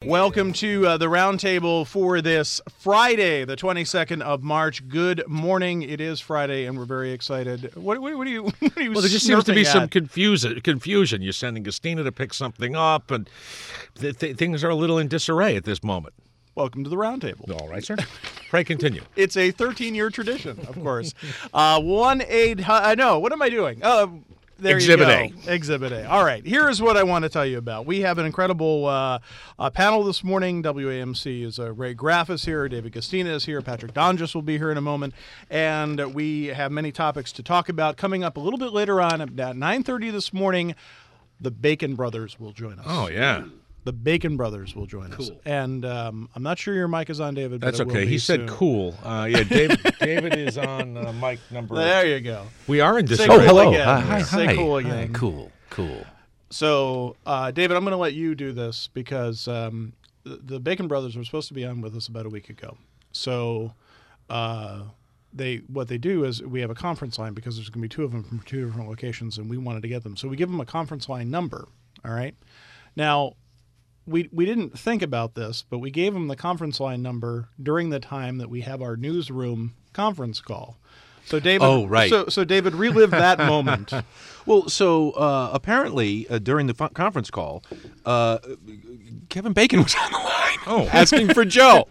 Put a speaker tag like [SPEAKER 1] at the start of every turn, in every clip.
[SPEAKER 1] Welcome to the roundtable for this Friday, the 22nd of March. Good morning. It is Friday, and we're very excited. What are you? What are you
[SPEAKER 2] well, there just seems to be
[SPEAKER 1] snurping
[SPEAKER 2] some
[SPEAKER 1] at?
[SPEAKER 2] confusion. You're sending Christina to pick something up, and things are a little in disarray at this moment.
[SPEAKER 1] Welcome to the roundtable.
[SPEAKER 2] All right, sir. Pray continue.
[SPEAKER 1] It's a 13-year tradition, of course. 1-8. I know. What am I doing? There
[SPEAKER 2] Exhibit
[SPEAKER 1] you go.
[SPEAKER 2] A.
[SPEAKER 1] Exhibit A. All right. Here is what I want to tell you about. We have an incredible panel this morning. WAMC is Ray Graff is here. David Castina is here. Patrick Donges will be here in a moment. And we have many topics to talk about. Coming up a little bit later on at 9:30 this morning, the Bacon Brothers will join us.
[SPEAKER 2] Oh, yeah.
[SPEAKER 1] The Bacon Brothers will join us. And I'm not sure your mic is on, David.
[SPEAKER 2] That's
[SPEAKER 1] but it
[SPEAKER 2] okay.
[SPEAKER 1] will be
[SPEAKER 2] He said
[SPEAKER 1] soon.
[SPEAKER 2] Cool. Yeah, David is on mic number...
[SPEAKER 1] There you go.
[SPEAKER 2] We are in
[SPEAKER 1] Say
[SPEAKER 2] disarray.
[SPEAKER 1] cool
[SPEAKER 3] hello.
[SPEAKER 1] again.
[SPEAKER 3] Hi.
[SPEAKER 1] Say cool again.
[SPEAKER 3] Hi. Cool.
[SPEAKER 1] So, David, I'm going to let you do this because the Bacon Brothers were supposed to be on with us about a week ago. So, what they do is we have a conference line because there's going to be two of them from two different locations, and we wanted to get them. So we give them a conference line number. All right. Now, we didn't think about this, but we gave them the conference line number during the time that we have our newsroom conference call. So David,
[SPEAKER 3] Oh, right.
[SPEAKER 1] So David, relive that moment.
[SPEAKER 3] Well, so apparently during the conference call, Kevin Bacon was on the line asking for Joe.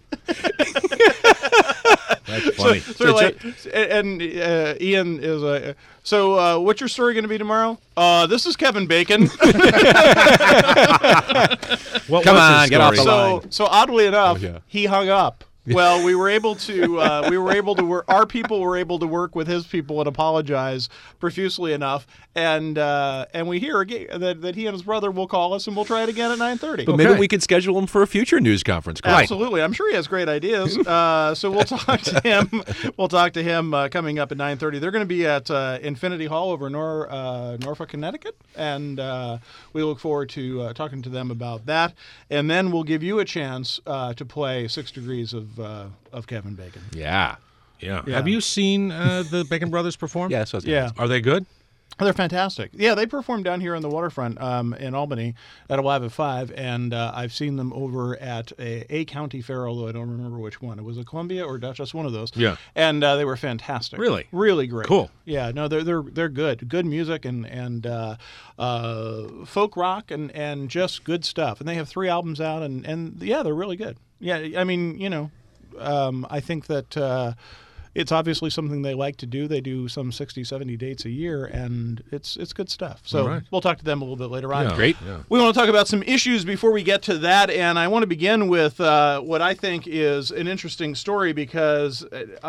[SPEAKER 2] That's funny.
[SPEAKER 1] And Ian is so what's your story going to be tomorrow? This is Kevin Bacon.
[SPEAKER 2] What
[SPEAKER 3] Come
[SPEAKER 2] was
[SPEAKER 3] on,
[SPEAKER 2] his
[SPEAKER 3] get off
[SPEAKER 2] story?
[SPEAKER 3] the line.
[SPEAKER 1] So oddly enough,
[SPEAKER 3] Oh, yeah.
[SPEAKER 1] he hung up. Well, we were able to work. Our people were able to work with his people and apologize profusely enough, and we hear again that he and his brother will call us and we'll try it again at 9:30.
[SPEAKER 3] But maybe we could schedule him for a future news conference call.
[SPEAKER 1] Absolutely, I'm sure he has great ideas. So we'll talk to him. We'll talk to him coming up at 9:30. They're going to be at Infinity Hall over Norfolk, Connecticut, and we look forward to talking to them about that. And then we'll give you a chance to play 6 Degrees of Kevin Bacon.
[SPEAKER 3] Yeah.
[SPEAKER 2] Yeah.
[SPEAKER 1] Yeah.
[SPEAKER 2] Have you seen the Bacon Brothers perform?
[SPEAKER 3] Yeah, so
[SPEAKER 1] Yeah.
[SPEAKER 2] Are they good?
[SPEAKER 1] They're fantastic. Yeah, they performed down here on the waterfront in Albany at Alive at 5, and I've seen them over at a county fair, although I don't remember which one. It was a Columbia or Dutchess, one of those.
[SPEAKER 2] Yeah.
[SPEAKER 1] And they were fantastic.
[SPEAKER 2] Really?
[SPEAKER 1] Really great.
[SPEAKER 2] Cool.
[SPEAKER 1] Yeah, no, they're good. Good music and folk rock and just good stuff. And they have 3 albums out, and yeah, they're really good. Yeah, I mean, I think that it's obviously something they like to do. They do some 60, 70 dates a year, and it's good stuff. So
[SPEAKER 2] All right.
[SPEAKER 1] we'll talk to them a little bit later on.
[SPEAKER 2] Yeah.
[SPEAKER 3] Great.
[SPEAKER 2] Yeah.
[SPEAKER 1] We want to talk about some issues before we get to that, and I want to begin with what I think is an interesting story because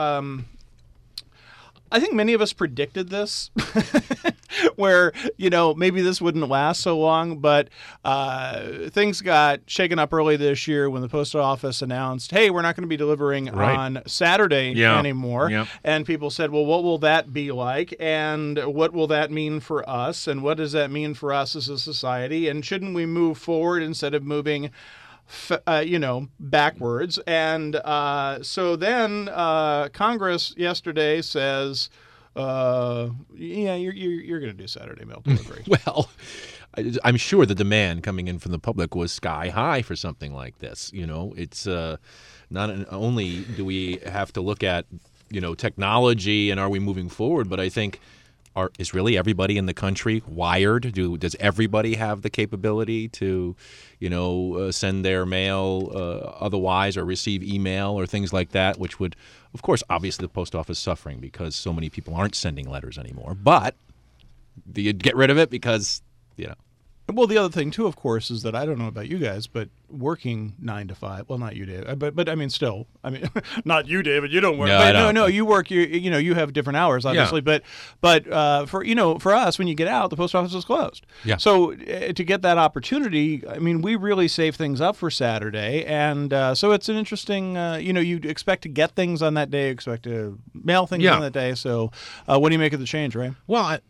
[SPEAKER 1] I think many of us predicted this, where, maybe this wouldn't last so long, but things got shaken up early this year when the post office announced, hey, we're not going to be delivering
[SPEAKER 2] Right.
[SPEAKER 1] on Saturday anymore.
[SPEAKER 2] Yeah.
[SPEAKER 1] And people said, well, what will that be like? And what will that mean for us? And what does that mean for us as a society? And shouldn't we move forward instead of moving backwards? And so then Congress yesterday says, you're going to do Saturday mail delivery.
[SPEAKER 3] Well, I'm sure the demand coming in from the public was sky high for something like this. It's not only do we have to look at, technology and are we moving forward, but I think is really everybody in the country wired? Does everybody have the capability to, send their mail otherwise or receive email or things like that, which would, of course, obviously the post office suffering because so many people aren't sending letters anymore. But do you get rid of it because,
[SPEAKER 1] Well, the other thing, too, of course, is that I don't know about you guys, but working 9 to 5, well, not you, David, but I mean, still, not you, David, you don't work.
[SPEAKER 3] No,
[SPEAKER 1] but
[SPEAKER 3] I don't.
[SPEAKER 1] No, you work, you have different hours, obviously, but for us, when you get out, the post office is closed.
[SPEAKER 3] Yeah.
[SPEAKER 1] So to get that opportunity, we really save things up for Saturday, and so it's an interesting, you expect to get things on that day, you expect to mail things on that day, so what do you make of the change, Ray?
[SPEAKER 2] Well,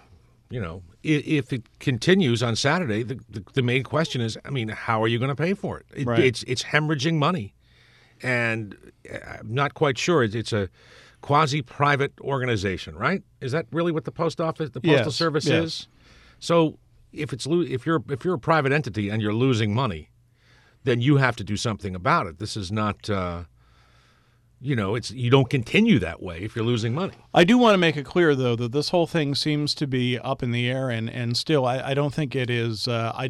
[SPEAKER 2] if it continues on Saturday, the main question is, how are you going to pay for it?
[SPEAKER 1] Right.
[SPEAKER 2] It's hemorrhaging money, and I'm not quite sure. It's a quasi-private organization, right? Is that really what the Postal Service is? So if you're a private entity and you're losing money, then you have to do something about it. This is not, you don't continue that way if you're losing money.
[SPEAKER 1] I do want to make it clear, though, that this whole thing seems to be up in the air, and still, I don't think it is.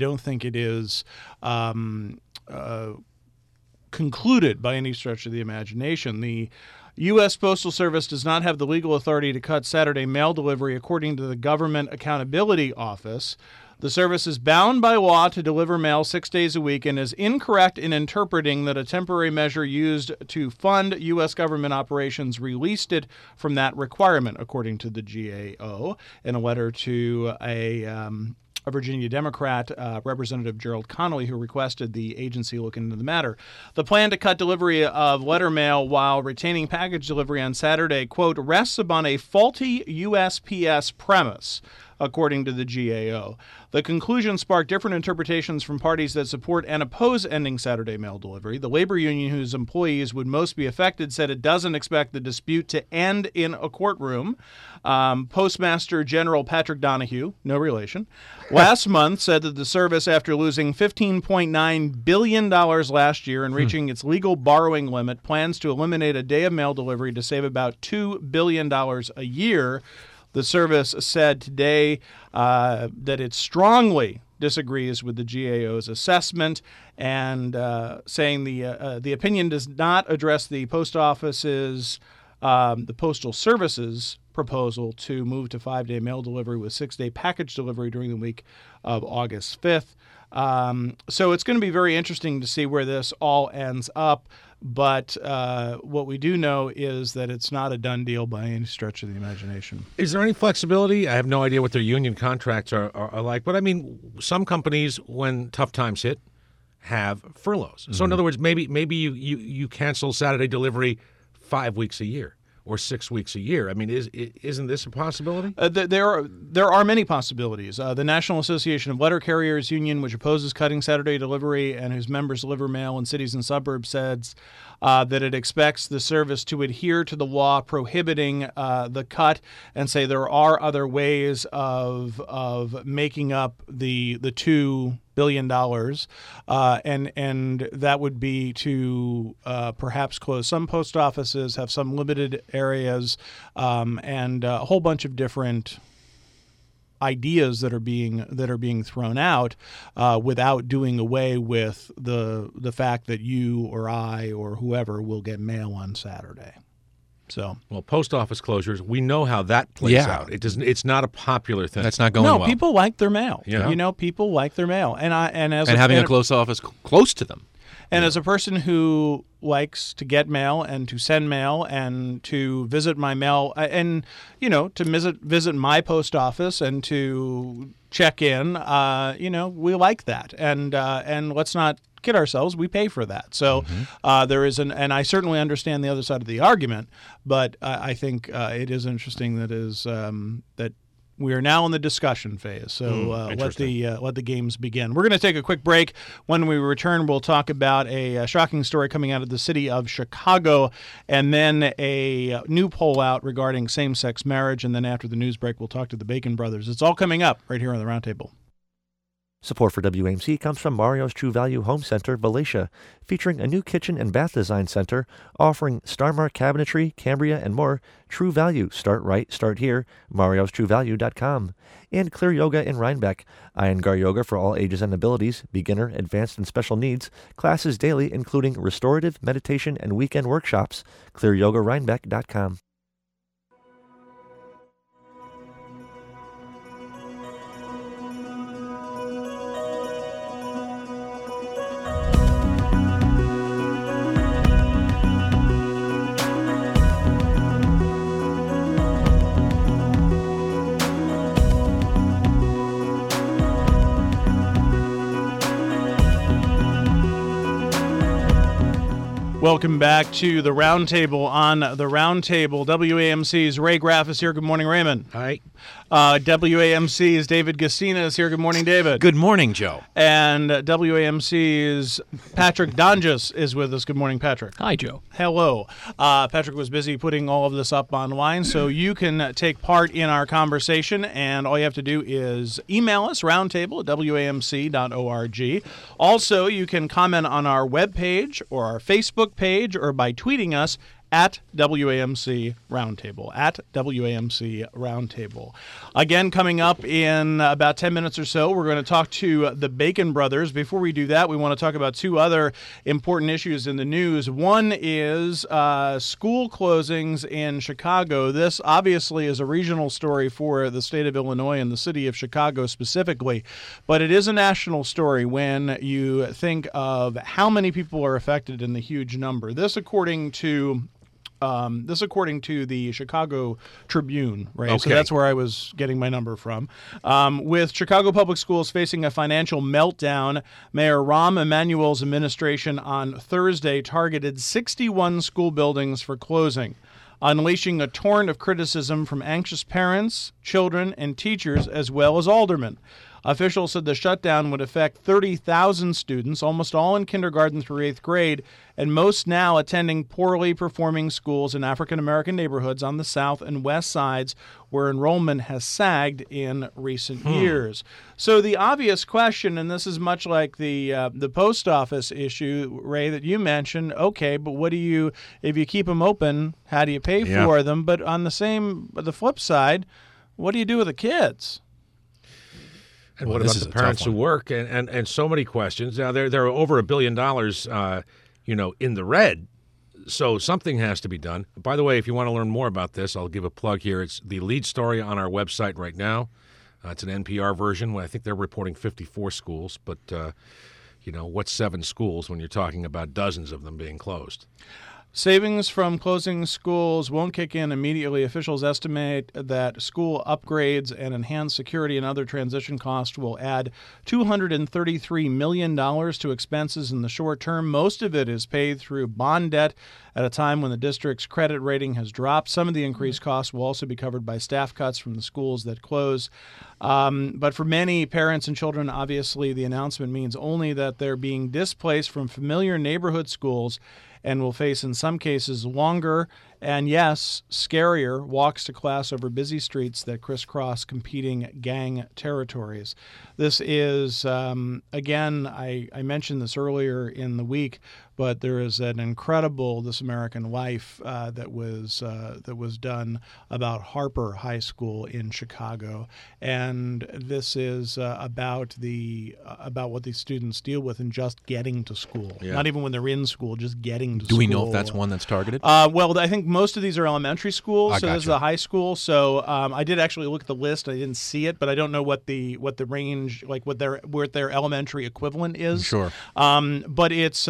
[SPEAKER 1] Concluded by any stretch of the imagination. The U.S. Postal Service does not have the legal authority to cut Saturday mail delivery, according to the Government Accountability Office. The service is bound by law to deliver mail 6 days a week and is incorrect in interpreting that a temporary measure used to fund U.S. government operations released it from that requirement, according to the GAO, in a letter to a Virginia Democrat, Representative Gerald Connolly, who requested the agency look into the matter. The plan to cut delivery of letter mail while retaining package delivery on Saturday, quote, rests upon a faulty USPS premise, according to the GAO. The conclusion sparked different interpretations from parties that support and oppose ending Saturday mail delivery. The labor union, whose employees would most be affected, said it doesn't expect the dispute to end in a courtroom. Postmaster General Patrick Donahue, no relation, last month said that the service, after losing $15.9 billion last year and reaching its legal borrowing limit, plans to eliminate a day of mail delivery to save about $2 billion a year. The service said today that it strongly disagrees with the GAO's assessment and saying the opinion does not address the Postal Service's proposal to move to 5-day mail delivery with 6-day package delivery during the week of August 5th. So it's going to be very interesting to see where this all ends up. But what we do know is that it's not a done deal by any stretch of the imagination.
[SPEAKER 2] Is there any flexibility? I have no idea what their union contracts are like. But, I mean, some companies, when tough times hit, have furloughs. So, in other words, maybe you cancel Saturday delivery 5 weeks a year or 6 weeks a year. I mean, isn't this a possibility?
[SPEAKER 1] There are many possibilities. The National Association of Letter Carriers Union, which opposes cutting Saturday delivery and whose members deliver mail in cities and suburbs, says that it expects the service to adhere to the law prohibiting the cut, and say there are other ways of making up the $2 billion, and that would be to perhaps close some post offices, have some limited areas, and a whole bunch of different ideas that are being thrown out without doing away with the fact that you or I or whoever will get mail on Saturday. So,
[SPEAKER 2] well, post office closures, we know how that plays out. It's not a popular thing.
[SPEAKER 3] That's not going well.
[SPEAKER 1] No, people like their mail.
[SPEAKER 2] Yeah.
[SPEAKER 1] People like their mail, and
[SPEAKER 3] having a close office close to them.
[SPEAKER 1] And as a person who likes to get mail and to send mail and to visit my mail and to visit my post office and to check in, we like that. And let's not kid ourselves, we pay for that. So there is and I certainly understand the other side of the argument, but I think it is interesting that we are now in the discussion phase. So let the games begin. We're going to take a quick break. When we return, we'll talk about a shocking story coming out of the city of Chicago, and then a new poll out regarding same-sex marriage. And then after the news break, we'll talk to the Bacon Brothers. It's all coming up right here on the Roundtable.
[SPEAKER 4] Support for WAMC comes from Mario's True Value Home Center, Valatia, featuring a new kitchen and bath design center offering Starmark cabinetry, Cambria, and more. True Value. Start right, start here. MariosTrueValue.com. And Clear Yoga in Rhinebeck. Iyengar Yoga for all ages and abilities, beginner, advanced, and special needs. Classes daily, including restorative, meditation, and weekend workshops. ClearYogaRhinebeck.com.
[SPEAKER 1] Welcome back to the Roundtable. On the Roundtable, WAMC's Ray Graff is here. Good morning, Raymond.
[SPEAKER 2] Hi.
[SPEAKER 1] WAMC's David Gassina is here. Good morning, David.
[SPEAKER 3] Good morning, Joe.
[SPEAKER 1] And WAMC's Patrick Donjas is with us. Good morning, Patrick.
[SPEAKER 5] Hi, Joe.
[SPEAKER 1] Hello. Patrick was busy putting all of this up online, so you can take part in our conversation, and all you have to do is email us, roundtable@wamc.org. Also, you can comment on our webpage or our Facebook page or by tweeting us at WAMC Roundtable, at WAMC Roundtable. Again, coming up in about 10 minutes or so, we're going to talk to the Bacon brothers. Before we do that, we want to talk about two other important issues in the news. One is school closings in Chicago. This obviously is a regional story for the state of Illinois and the city of Chicago specifically, but it is a national story when you think of how many people are affected in the huge number. This according to the Chicago Tribune, right?
[SPEAKER 3] Okay.
[SPEAKER 1] So that's where I was getting my number from. With Chicago Public Schools facing a financial meltdown, Mayor Rahm Emanuel's administration on Thursday targeted 61 school buildings for closing, unleashing a torrent of criticism from anxious parents, children, and teachers, as well as aldermen. Officials said the shutdown would affect 30,000 students, almost all in kindergarten through 8th grade, and most now attending poorly performing schools in African-American neighborhoods on the south and west sides where enrollment has sagged in recent years. So the obvious question, and this is much like the post office issue, Ray, that you mentioned, okay, but what do you, if you keep them open, how do you pay for them? But on the flip side, what do you do with the kids?
[SPEAKER 2] And what about the parents who work? And so many questions. Now, there are over $1 billion, in the red. So something has to be done. By the way, if you want to learn more about this, I'll give a plug here. It's the lead story on our website right now. It's an NPR version. I think they're reporting 54 schools. But, what's 7 schools when you're talking about dozens of them being closed?
[SPEAKER 1] Savings from closing schools won't kick in immediately. Officials estimate that school upgrades and enhanced security and other transition costs will add $233 million to expenses in the short term. Most of it is paid through bond debt at a time when the district's credit rating has dropped. Some of the increased costs will also be covered by staff cuts from the schools that close. But for many parents and children, obviously, the announcement means only that they're being displaced from familiar neighborhood schools and will face, in some cases, longer and, yes, scarier walks to class over busy streets that crisscross competing gang territories. This is, again, I mentioned this earlier in the week, but there is an incredible This American Life that was done about Harper High School in Chicago, and this is about what these students deal with in just getting to school. Yeah. Not even when they're in school, just getting to school.
[SPEAKER 3] Do we know if that's one that's targeted?
[SPEAKER 1] Well, I think most of these are elementary schools, so
[SPEAKER 3] gotcha.
[SPEAKER 1] This is a high school. So I did actually look at the list. I didn't see it, but I don't know what the range, like what their elementary equivalent is.
[SPEAKER 3] Sure.
[SPEAKER 1] But it's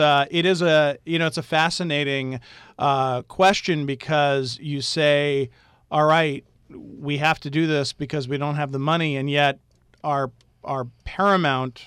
[SPEAKER 1] a fascinating question because you say, all right, we have to do this because we don't have the money, and yet our paramount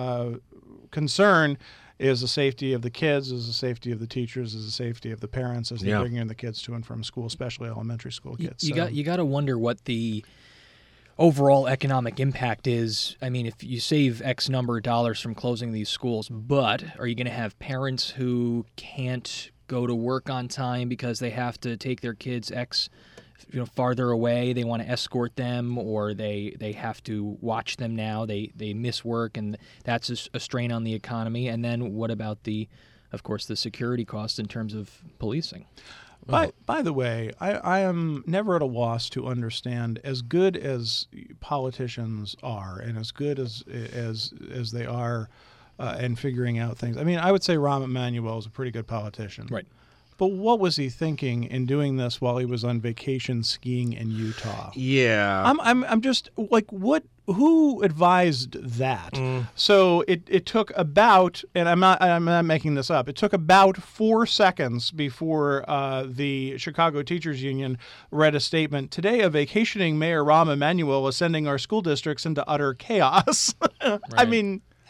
[SPEAKER 1] concern is the safety of the kids, is the safety of the teachers, is the safety of the parents as they bring in the kids to and from school, especially elementary school kids.
[SPEAKER 5] You got to wonder what the overall economic impact is. I mean, if you save X number of dollars from closing these schools, but are you going to have parents who can't go to work on time because they have to take their kids X farther away, they want to escort them, or they have to watch them now, they miss work, and that's a strain on the economy. And then what about of course, the security costs in terms of policing?
[SPEAKER 1] By the way, I am never at a loss to understand, as good as politicians are and as good as they are in figuring out things. I mean, I would say Rahm Emanuel is a pretty good politician.
[SPEAKER 5] Right.
[SPEAKER 1] But what was he thinking in doing this while he was on vacation skiing in Utah?
[SPEAKER 2] Yeah.
[SPEAKER 1] I'm just like, what? Who advised that? So it took about, and I'm not making this up, it took about 4 seconds before the Chicago Teachers Union read a statement. Today, a vacationing Mayor Rahm Emanuel is sending our school districts into utter chaos.
[SPEAKER 5] Right.
[SPEAKER 1] I mean,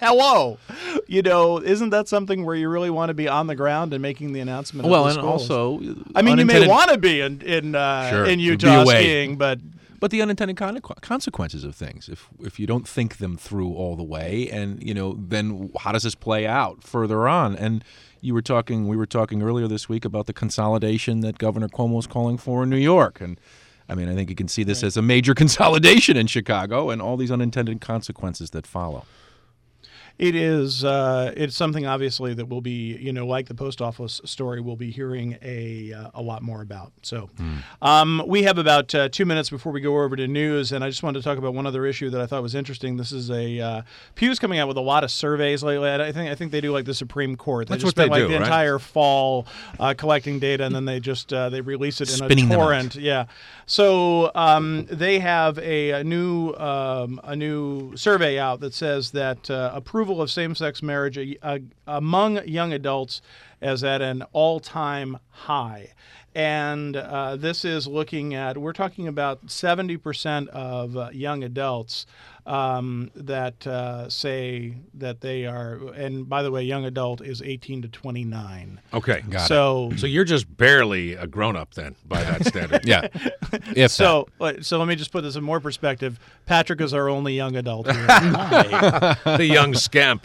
[SPEAKER 1] Hello. Isn't that something where you really want to be on the ground and making the announcement?
[SPEAKER 3] Well,
[SPEAKER 1] of the
[SPEAKER 3] and
[SPEAKER 1] schools?
[SPEAKER 3] also,
[SPEAKER 1] I mean, you may
[SPEAKER 3] unintended-
[SPEAKER 1] want to be in Utah
[SPEAKER 3] be away.
[SPEAKER 1] skiing, but
[SPEAKER 3] the unintended consequences of things, if you don't think them through all the way, and then how does this play out further on? And we were talking earlier this week about the consolidation that Governor Cuomo is calling for in New York, and I mean, I think you can see this as a major consolidation in Chicago and all these unintended consequences that follow.
[SPEAKER 1] it is it's something obviously that we'll be, like the post office story, we'll be hearing a lot more about. So we have about 2 minutes before we go over to news, and I just wanted to talk about one other issue that I thought was interesting. This is Pew's coming out with a lot of surveys lately. I think they do like the Supreme Court.
[SPEAKER 2] That's
[SPEAKER 1] just
[SPEAKER 2] what they
[SPEAKER 1] spent,
[SPEAKER 2] do,
[SPEAKER 1] the
[SPEAKER 2] right?
[SPEAKER 1] entire fall collecting data, and then they just they release it in
[SPEAKER 3] Spinning
[SPEAKER 1] a
[SPEAKER 3] them out.
[SPEAKER 1] torrent. Yeah. So they have a new survey out that says that approval of same-sex marriage among young adults is at an all-time high. And this is we're talking about 70% of young adults that say that they are, and by the way, young adult is 18 to 29.
[SPEAKER 2] Okay.
[SPEAKER 1] So
[SPEAKER 2] you're just barely a grown-up then, by that standard.
[SPEAKER 3] Yeah. If
[SPEAKER 1] So let me just put this in more perspective. Patrick is our only young adult here.
[SPEAKER 2] The young scamp.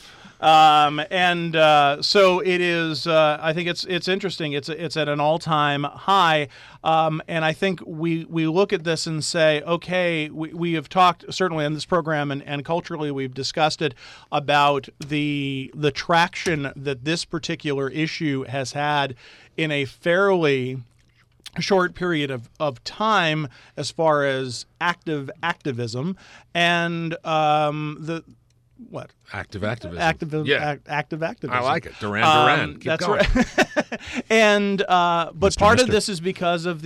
[SPEAKER 1] So it is. I think it's interesting. It's at an all-time high, and I think we look at this and say, okay, we have talked certainly on this program and culturally we've discussed it about the traction that this particular issue has had in a fairly short period of time as far as activism and
[SPEAKER 2] Active activism.
[SPEAKER 1] Active activism.
[SPEAKER 2] I like it. Duran. Keep
[SPEAKER 1] that's
[SPEAKER 2] going.
[SPEAKER 1] right. And but part of
[SPEAKER 3] Mister.
[SPEAKER 1] this is because of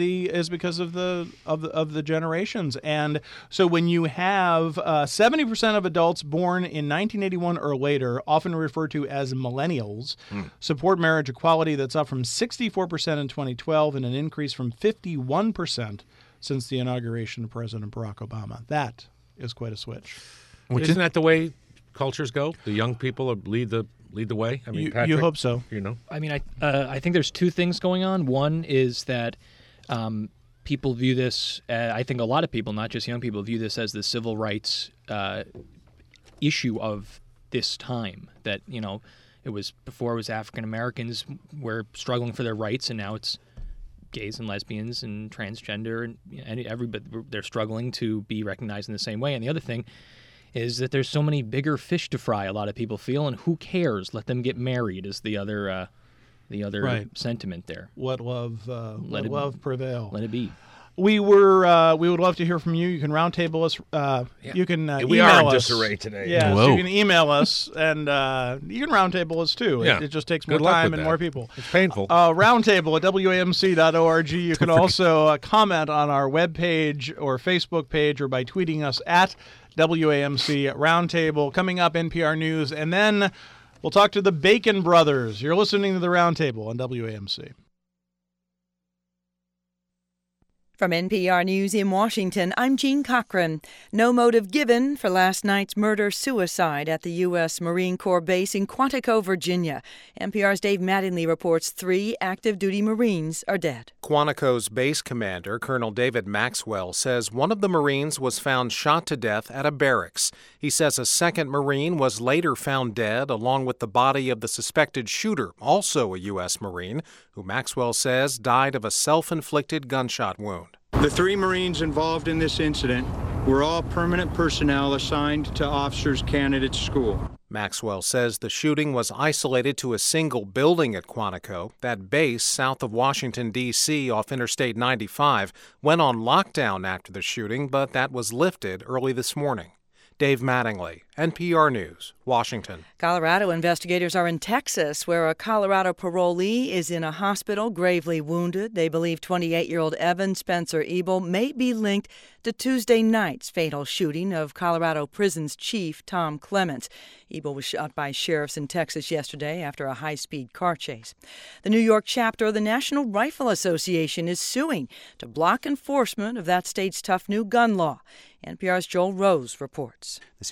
[SPEAKER 1] the generations. And so when you have 70% of adults born in 1981 or later, often referred to as millennials, support marriage equality. That's up from 64% in 2012 and an increase from 51% since the inauguration of President Barack Obama. That is quite a switch.
[SPEAKER 2] Isn't that the way cultures go? The young people lead the way. I mean,
[SPEAKER 1] You
[SPEAKER 2] Patrick,
[SPEAKER 1] hope so.
[SPEAKER 5] I mean, I think there's two things going on. One is that people view this. I think a lot of people, not just young people, view this as the civil rights issue of this time. That it was before it was African Americans were struggling for their rights, and now it's gays and lesbians and transgender and everybody. They're struggling to be recognized in the same way. And the other thing is that there's so many bigger fish to fry, a lot of people feel, and who cares? Let them get married is the other
[SPEAKER 1] Right.
[SPEAKER 5] sentiment there.
[SPEAKER 1] Let love prevail.
[SPEAKER 5] Let it be.
[SPEAKER 1] We would love to hear from you. You can roundtable us. You can
[SPEAKER 2] we
[SPEAKER 1] email
[SPEAKER 2] are in
[SPEAKER 1] us.
[SPEAKER 2] disarray today.
[SPEAKER 1] Yeah, so
[SPEAKER 3] Whoa.
[SPEAKER 1] you can email us, and you can roundtable us too.
[SPEAKER 2] Yeah.
[SPEAKER 1] It just takes more
[SPEAKER 2] Good luck
[SPEAKER 1] time
[SPEAKER 2] with
[SPEAKER 1] and
[SPEAKER 2] that.
[SPEAKER 1] more people.
[SPEAKER 2] It's painful.
[SPEAKER 1] Roundtable at WAMC.org. You can also comment on our webpage or Facebook page or by tweeting us at WAMC Roundtable. Coming up, NPR News, and then we'll talk to the Bacon Brothers. You're listening to the Roundtable on WAMC.
[SPEAKER 6] From NPR News in Washington, I'm Jean Cochran. No motive given for last night's murder-suicide at the U.S. Marine Corps base in Quantico, Virginia. NPR's Dave Mattingly reports 3 active-duty Marines are dead.
[SPEAKER 7] Quantico's base commander, Colonel David Maxwell, says one of the Marines was found shot to death at a barracks. He says a second Marine was later found dead, along with the body of the suspected shooter, also a U.S. Marine, who Maxwell says died of a self-inflicted gunshot wound.
[SPEAKER 8] The 3 Marines involved in this incident were all permanent personnel assigned to Officers Candidate School.
[SPEAKER 7] Maxwell says the shooting was isolated to a single building at Quantico. That base, south of Washington, D.C., off Interstate 95, went on lockdown after the shooting, but that was lifted early this morning. Dave Mattingly, NPR News, Washington.
[SPEAKER 6] Colorado investigators are in Texas, where a Colorado parolee is in a hospital gravely wounded. They believe 28-year-old Evan Spencer Ebel may be linked to Tuesday night's fatal shooting of Colorado Prisons Chief Tom Clements. Ebel was shot by sheriffs in Texas yesterday after a high-speed car chase. The New York chapter of the National Rifle Association is suing to block enforcement of that state's tough new gun law. NPR's Joel Rose reports.
[SPEAKER 9] The suit says the law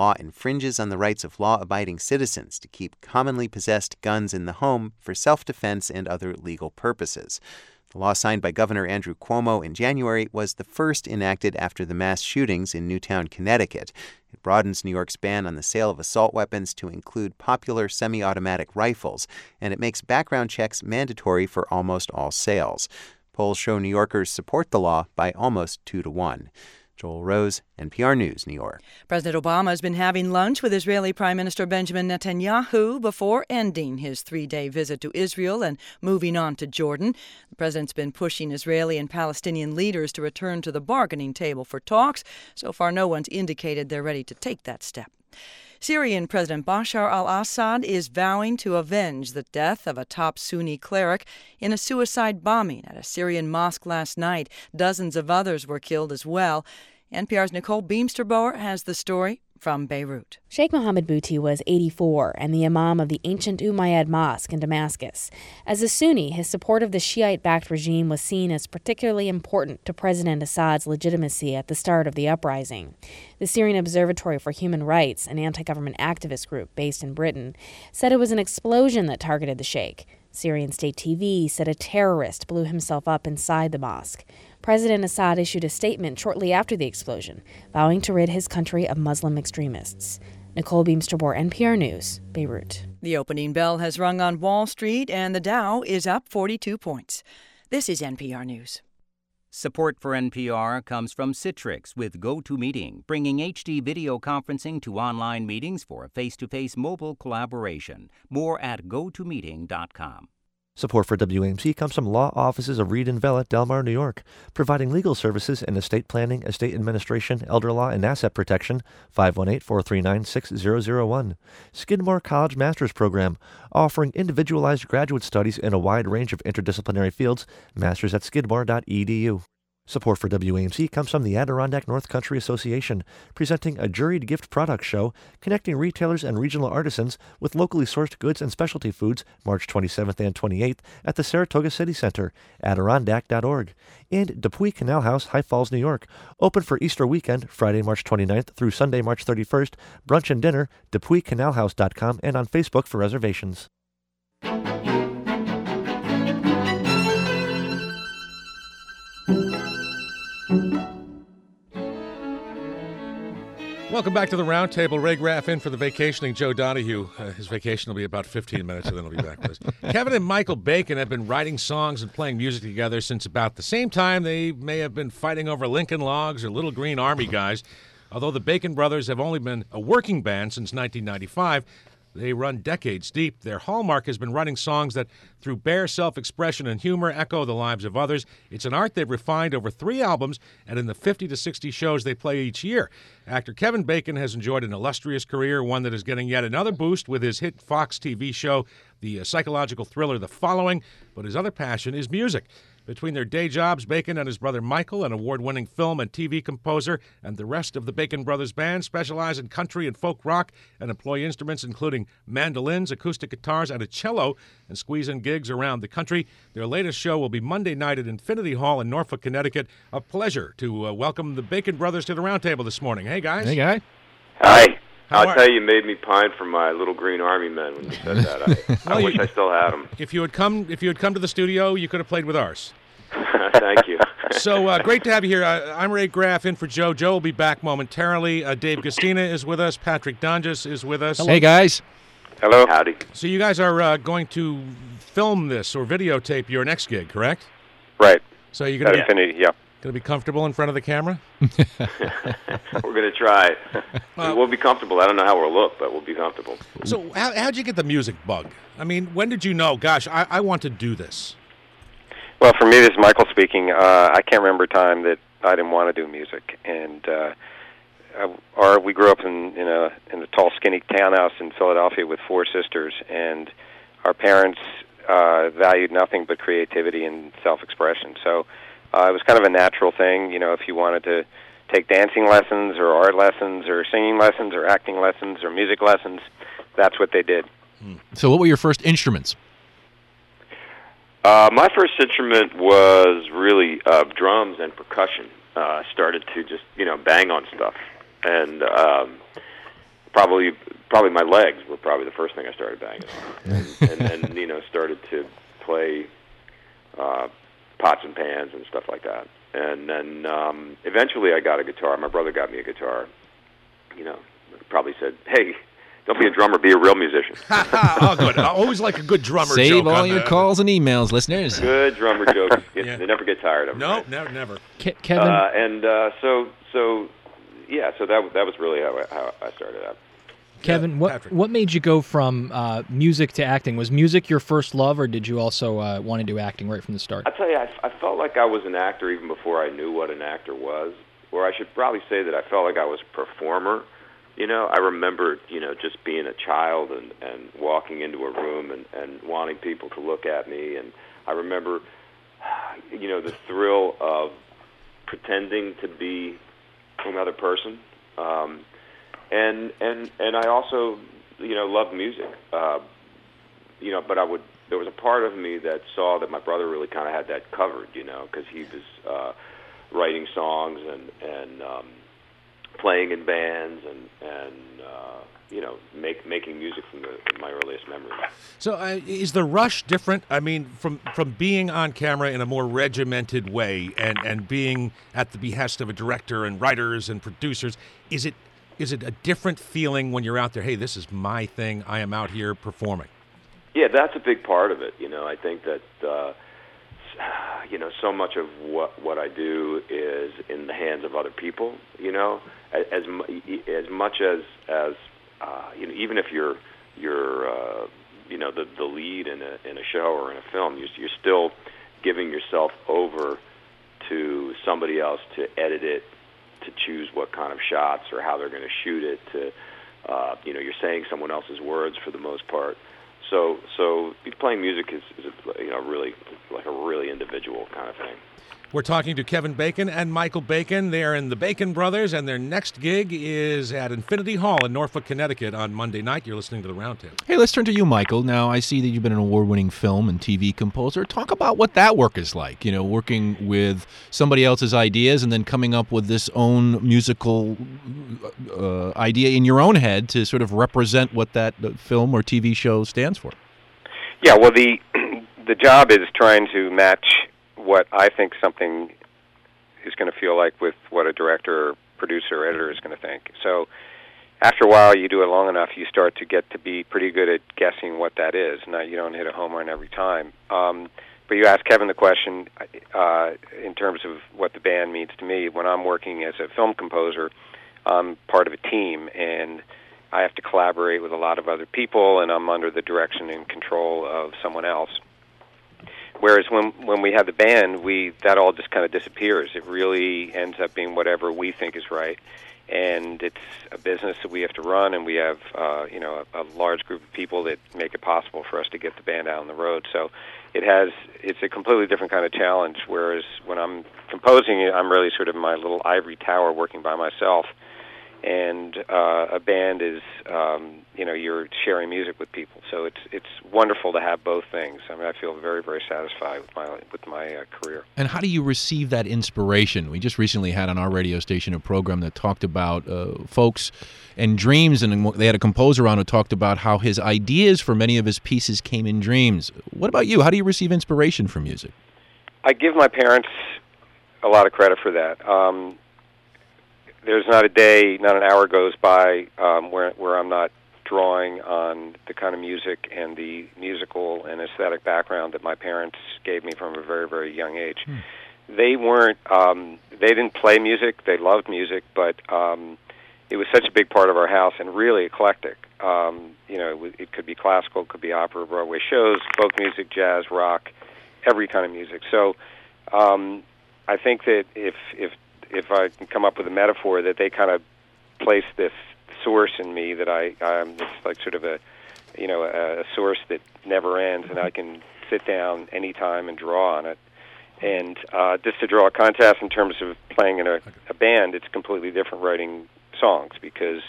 [SPEAKER 9] law infringes on the rights of law-abiding citizens to keep commonly possessed guns in the home for self-defense and other legal purposes. The law signed by Governor Andrew Cuomo in January was the first enacted after the mass shootings in Newtown, Connecticut. It broadens New York's ban on the sale of assault weapons to include popular semi-automatic rifles, and it makes background checks mandatory for almost all sales. Polls show New Yorkers support the law by almost 2-1. Joel Rose, NPR News, New York.
[SPEAKER 6] President Obama has been having lunch with Israeli Prime Minister Benjamin Netanyahu before ending his 3-day visit to Israel and moving on to Jordan. The president's been pushing Israeli and Palestinian leaders to return to the bargaining table for talks. So far, no one's indicated they're ready to take that step. Syrian President Bashar al-Assad is vowing to avenge the death of a top Sunni cleric in a suicide bombing at a Syrian mosque last night. Dozens of others were killed as well. NPR's Nicole Beamsterboer has the story from Beirut.
[SPEAKER 10] Sheikh Mohammed Bouti was 84 and the imam of the ancient Umayyad Mosque in Damascus. As a Sunni, his support of the Shiite-backed regime was seen as particularly important to President Assad's legitimacy at the start of the uprising. The Syrian Observatory for Human Rights, an anti-government activist group based in Britain, said it was an explosion that targeted the sheikh. Syrian state TV said a terrorist blew himself up inside the mosque. President Assad issued a statement shortly after the explosion, vowing to rid his country of Muslim extremists. Nicole Beamsterboer, NPR News, Beirut.
[SPEAKER 6] The opening bell has rung on Wall Street, and the Dow is up 42 points. This is NPR News.
[SPEAKER 11] Support for NPR comes from Citrix with GoToMeeting, bringing HD video conferencing to online meetings for a face-to-face mobile collaboration. More at gotomeeting.com.
[SPEAKER 4] Support for WAMC comes from law offices of Reed & Vela, Delmar, New York, providing legal services in estate planning, estate administration, elder law, and asset protection. 518-439-6001. Skidmore College Master's Program, offering individualized graduate studies in a wide range of interdisciplinary fields. Masters at skidmore.edu. Support for WAMC comes from the Adirondack North Country Association, presenting a juried gift product show connecting retailers and regional artisans with locally sourced goods and specialty foods, March 27th and 28th at the Saratoga City Center, adirondack.org. And Dupuy Canal House, High Falls, New York, open for Easter weekend, Friday, March 29th through Sunday, March 31st, brunch and dinner, DupuyCanalHouse.com, and on Facebook for reservations.
[SPEAKER 2] Welcome back to the Roundtable. Ray Graff in for the vacationing Joe Donahue. His vacation will be about 15 minutes, and then he'll be back with us. Kevin and Michael Bacon have been writing songs and playing music together since about the same time they may have been fighting over Lincoln Logs or Little Green Army Guys. Although the Bacon brothers have only been a working band since 1995, they run decades deep. Their hallmark has been writing songs that, through bare self-expression and humor, echo the lives of others. It's an art they've refined over 3 albums and in the 50 to 60 shows they play each year. Actor Kevin Bacon has enjoyed an illustrious career, one that is getting yet another boost with his hit Fox TV show, the psychological thriller The Following, but his other passion is music. Between their day jobs, Bacon and his brother Michael, an award-winning film and TV composer, and the rest of the Bacon Brothers Band specialize in country and folk rock and employ instruments including mandolins, acoustic guitars, and a cello, and squeeze in gigs around the country. Their latest show will be Monday night at Infinity Hall in Norfolk, Connecticut. A pleasure to welcome the Bacon Brothers to the Roundtable this morning. Hey, guys.
[SPEAKER 12] Hey, guy.
[SPEAKER 13] Hi. I'll tell you, you made me pine for my Little Green Army men when you said that. I wish I still had them.
[SPEAKER 2] If you had come to the studio, you could have played with ours.
[SPEAKER 13] Thank you.
[SPEAKER 2] So great to have you here. I'm Ray Graff in for Joe. Joe will be back momentarily. Dave Gustina is with us. Patrick Donges is with us.
[SPEAKER 12] Hello. Hey, guys.
[SPEAKER 13] Hello. Howdy.
[SPEAKER 2] So you guys are going to film this or videotape your next gig, correct?
[SPEAKER 13] Right.
[SPEAKER 2] So you're going
[SPEAKER 13] to
[SPEAKER 2] be comfortable in front of the camera?
[SPEAKER 13] We're going to try. We'll be comfortable. I don't know how we'll look, but we'll be comfortable.
[SPEAKER 2] So how'd you get the music bug? I mean, when did you know, gosh, I want to do this?
[SPEAKER 14] Well, for me, this is Michael speaking. I can't remember a time that I didn't want to do music, and we grew up in a tall, skinny townhouse in Philadelphia with 4 sisters, and our parents valued nothing but creativity and self-expression. So it was kind of a natural thing. You know, if you wanted to take dancing lessons or art lessons or singing lessons or acting lessons or music lessons, that's what they did.
[SPEAKER 12] So what were your first instruments?
[SPEAKER 13] My first instrument was really drums and percussion. I started to just, bang on stuff. And probably my legs were probably the first thing I started banging on, and you know, started to play pots and pans and stuff like that. And then eventually I got a guitar. My brother got me a guitar. You know, probably said, "Hey, don't be a drummer, be a real musician."
[SPEAKER 2] Oh, good. I always like a good drummer joke.
[SPEAKER 12] Save all your calls and emails, listeners.
[SPEAKER 13] Good drummer jokes. They never get tired of them.
[SPEAKER 2] No,
[SPEAKER 13] right?
[SPEAKER 2] never.
[SPEAKER 5] Kevin.
[SPEAKER 13] So that was really how I started out.
[SPEAKER 5] Kevin, what made you go from music to acting? Was music your first love, or did you also want to do acting right from the start?
[SPEAKER 13] I'll tell you, I felt like I was an actor even before I knew what an actor was. Or I should probably say that I felt like I was a performer. You know, I remember, you know, just being a child and walking into a room and wanting people to look at me. And I remember, you know, the thrill of pretending to be another person. And I also, you know, loved music. You know, but there was a part of me that saw that my brother really kind of had that covered, you know, because he was writing songs and playing in bands and you know, making music from my earliest memories.
[SPEAKER 2] So is the rush different? I mean, from being on camera in a more regimented way and being at the behest of a director and writers and producers, is it a different feeling when you're out there? Hey, this is my thing. I am out here performing.
[SPEAKER 13] Yeah, that's a big part of it. You know, I think that you know, so much of what I do is in the hands of other people. You know, as much as you know, even if you're you know, the lead in a show or in a film, you're still giving yourself over to somebody else to edit it, to choose what kind of shots or how they're going to shoot it. To you know, you're saying someone else's words for the most part. So playing music is you know, really like a really individual kind of thing.
[SPEAKER 2] We're talking to Kevin Bacon and Michael Bacon. They're in the Bacon Brothers, and their next gig is at Infinity Hall in Norfolk, Connecticut on Monday night. You're listening to The Roundtable.
[SPEAKER 12] Hey, let's turn to you, Michael. Now, I see that you've been an award-winning film and TV composer. Talk about what that work is like, you know, working with somebody else's ideas and then coming up with this own musical idea in your own head to sort of represent what that film or TV show stands for.
[SPEAKER 14] Yeah, well, the job is trying to match what I think something is going to feel like with what a director, producer, or editor is going to think. So after a while, you do it long enough, you start to get to be pretty good at guessing what that is. Now, you don't hit a home run every time. But you asked Kevin the question in terms of what the band means to me. When I'm working as a film composer, I'm part of a team, and I have to collaborate with a lot of other people, and I'm under the direction and control of someone else. Whereas when we have the band, that all just kind of disappears. It really ends up being whatever we think is right, and it's a business that we have to run, and we have you know, a large group of people that make it possible for us to get the band out on the road. So it's a completely different kind of challenge. Whereas when I'm composing it, I'm really sort of in my little ivory tower working by myself. And a band is, you know, you're sharing music with people. So it's wonderful to have both things. I mean, I feel very, very satisfied with my career.
[SPEAKER 12] And how do you receive that inspiration? We just recently had on our radio station a program that talked about folks and dreams, and they had a composer on who talked about how his ideas for many of his pieces came in dreams. What about you? How do you receive inspiration from music?
[SPEAKER 14] I give my parents a lot of credit for that. There's not a day, not an hour goes by where I'm not drawing on the kind of music and the musical and aesthetic background that my parents gave me from a very, very young age. They weren't, they didn't play music, they loved music, but it was such a big part of our house and really eclectic. You know, it could be classical, it could be opera, Broadway shows, folk music, jazz, rock, every kind of music. So I think that if I can come up with a metaphor, that they kind of place this source in me that it's like sort of a source that never ends, and I can sit down anytime and draw on it. And just to draw a contrast in terms of playing in a band, it's completely different writing songs because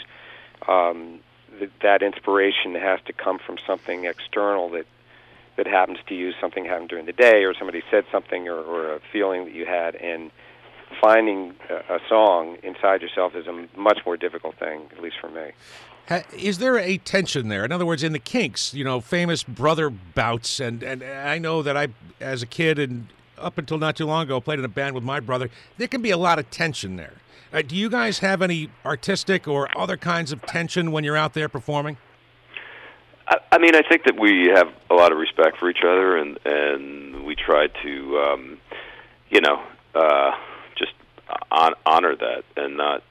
[SPEAKER 14] that inspiration has to come from something external that happens to you, something happened during the day, or somebody said something, or a feeling that you had, and finding a song inside yourself is a much more difficult thing, at least for me.
[SPEAKER 2] Is there a tension there? In other words, in the Kinks, famous brother bouts, and I know that I, as a kid and up until not too long ago, played in a band with my brother. There can be a lot of tension there. Do you guys have any artistic or other kinds of tension when you're out there performing?
[SPEAKER 13] I mean, I think that we have a lot of respect for each other, and we try to, just honor that, and not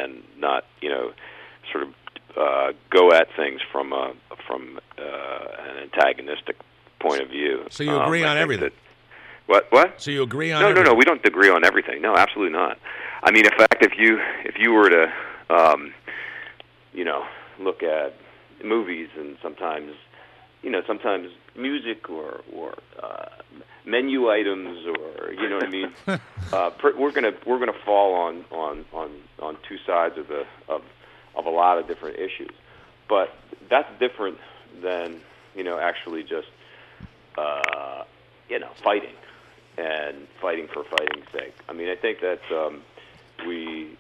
[SPEAKER 13] sort of go at things from an antagonistic point of view.
[SPEAKER 2] So you agree on everything?
[SPEAKER 13] What?
[SPEAKER 2] So you agree on
[SPEAKER 13] No,
[SPEAKER 2] everything?
[SPEAKER 13] No, we don't agree on everything. No, absolutely not. I mean, in fact, if you were to, look at movies, and sometimes music or menu items, or you know what I mean, we're gonna fall on two sides of a lot of different issues, but that's different than actually just fighting and fighting for fighting's sake. I mean, I think that we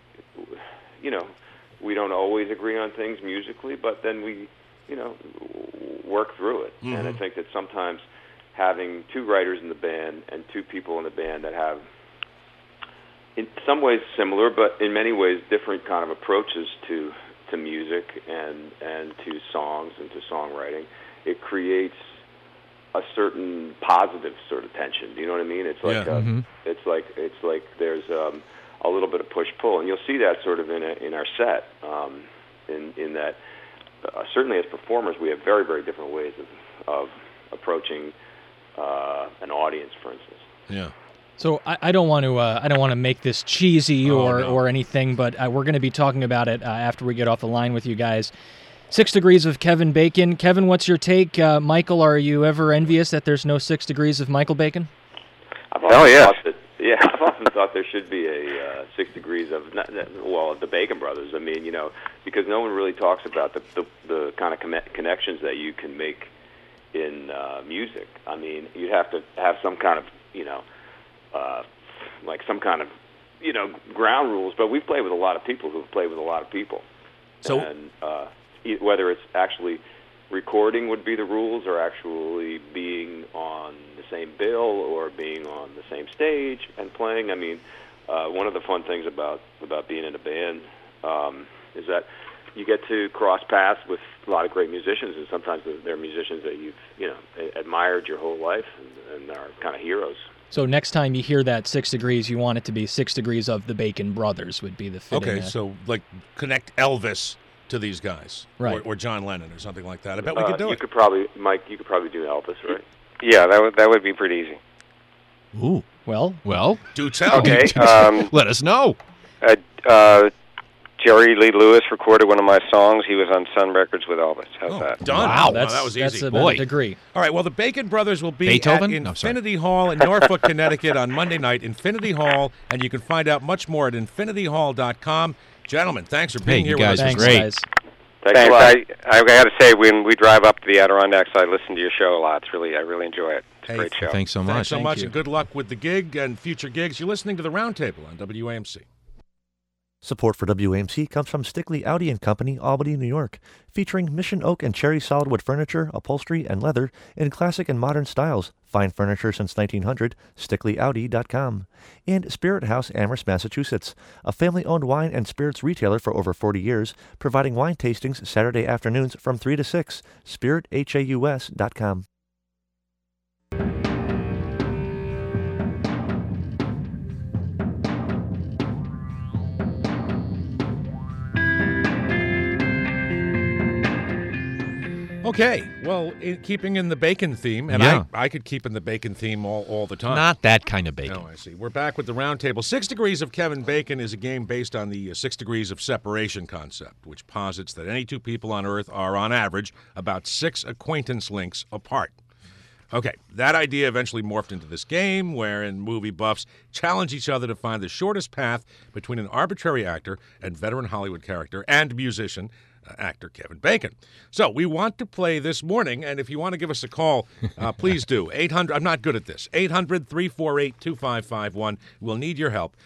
[SPEAKER 13] don't always agree on things musically, but then we work through it. Mm-hmm. And I think that sometimes having two writers in the band and two people in the band that have, in some ways similar, but in many ways different kind of approaches to music and to songs and to songwriting, it creates a certain positive sort of tension. Do you know what I mean? It's like it's like there's a little bit of push-pull, and you'll see that sort of in our set. In that, certainly as performers, we have very, very different ways of approaching an audience, for instance.
[SPEAKER 2] Yeah.
[SPEAKER 5] So I don't want to make this cheesy or anything, but we're going to be talking about it after we get off the line with you guys. 6 Degrees of Kevin Bacon. Kevin, what's your take? Michael, are you ever envious that there's no 6 Degrees of Michael Bacon?
[SPEAKER 13] I've often thought there should be a 6 Degrees of the Bacon Brothers. I mean, because no one really talks about the kind of connections that you can make in music. I mean, you'd have to have some kind of ground rules. But we've played with a lot of people who've played with a lot of people.
[SPEAKER 2] So,
[SPEAKER 13] and whether it's actually recording would be the rules, or actually being on the same bill, or being on the same stage and playing. I mean, one of the fun things about being in a band is that you get to cross paths with a lot of great musicians, and sometimes they're musicians that you've admired your whole life and are kind of heroes.
[SPEAKER 5] So next time you hear that 6 Degrees, you want it to be 6 Degrees of the Bacon Brothers would be the fitting.
[SPEAKER 2] Okay, so like connect Elvis to these guys,
[SPEAKER 5] right?
[SPEAKER 2] Or John Lennon or something like that. I bet we could do it.
[SPEAKER 13] Mike, you could probably do Elvis, right?
[SPEAKER 14] Yeah, that would be pretty easy.
[SPEAKER 12] Ooh.
[SPEAKER 5] Well.
[SPEAKER 2] Do tell.
[SPEAKER 14] Okay.
[SPEAKER 12] Let us know.
[SPEAKER 14] Jerry Lee Lewis recorded one of my songs. He was on Sun Records with Elvis. How's that?
[SPEAKER 2] Done.
[SPEAKER 12] Wow,
[SPEAKER 2] that was easy.
[SPEAKER 5] That's about a degree.
[SPEAKER 2] All right, well, the Bacon Brothers will be
[SPEAKER 12] Beethoven?
[SPEAKER 2] at Infinity Hall in Norfolk, Connecticut on Monday night. Infinity Hall, and you can find out much more at infinityhall.com. Gentlemen, thanks for being here
[SPEAKER 12] you guys
[SPEAKER 2] with us.
[SPEAKER 12] were great.
[SPEAKER 5] Guys.
[SPEAKER 14] Thanks. I got to say, when we drive up to the Adirondacks, I listen to your show a lot. I really enjoy it. It's a great show.
[SPEAKER 12] Thanks so much.
[SPEAKER 2] Thanks so much, and good luck with the gig and future gigs. You're listening to The Roundtable on WAMC.
[SPEAKER 4] Support for WAMC comes from Stickley Audi & Company, Albany, New York, featuring Mission Oak and Cherry Solidwood furniture, upholstery, and leather in classic and modern styles. Fine furniture since 1900, StickleyAudi.com. And Spirit House, Amherst, Massachusetts, a family-owned wine and spirits retailer for over 40 years, providing wine tastings Saturday afternoons from 3 to 6, SpiritHaus.com.
[SPEAKER 2] Okay, well, keeping in the bacon theme, and
[SPEAKER 12] Yeah.
[SPEAKER 2] I could keep in the bacon theme all the time.
[SPEAKER 12] Not that kind of bacon.
[SPEAKER 2] No, I see. We're back with the Roundtable. 6 Degrees of Kevin Bacon is a game based on the 6 Degrees of Separation concept, which posits that any two people on Earth are, on average, about 6 acquaintance links apart. Okay, that idea eventually morphed into this game wherein movie buffs challenge each other to find the shortest path between an arbitrary actor and veteran Hollywood character and musician actor Kevin Bacon. So we want to play this morning, and if you want to give us a call, please do. 800. I'm not good at this. 800-348-2551. We'll need your help.